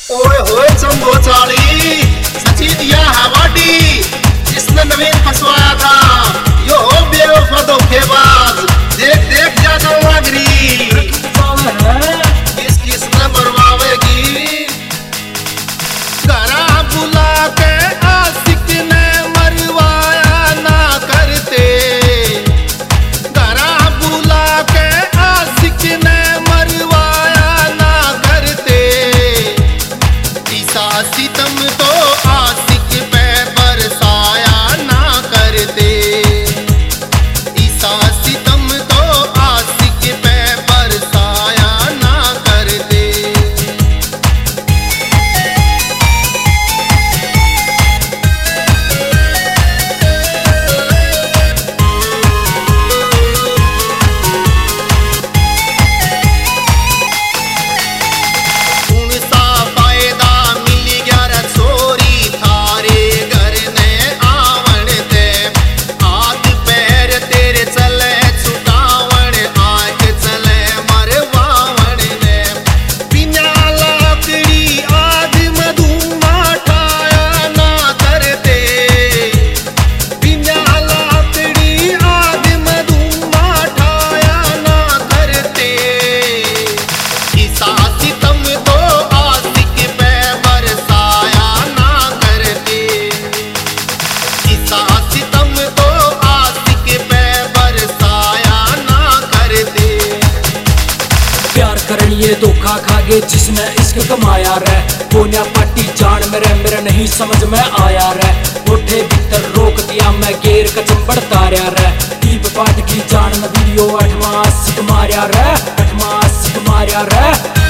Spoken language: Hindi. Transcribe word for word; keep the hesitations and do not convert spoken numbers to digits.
ओए होए जंबो चाली सची दिया हवाडी जिसने नवीन फंसवाया था यो हो बेवफा धोखेबाज। देख देख जा नागरी किस किस ने मरवावेगी। घरा बुला के आशिक ने मरवाया ना करते। घरा बुला के आशिक ने मरवाया ना करते। ईसा सितम तो आशिक पे बरसाया ना करते। ईसा सितम तो आशिक पे बरसाया ना करते। ये धोखा खागे जिसने इश्क कमाया रे। कोन्या पाटी जान मेरे मेरे नहीं समझ में आया रे। उठे भीतर रोक दिया मैं गेर का चंबड़ तार्या रे। दीप पाट की जान न वीडियो अठवा सिख मार्या रे। अठवा सिख मार्या रे।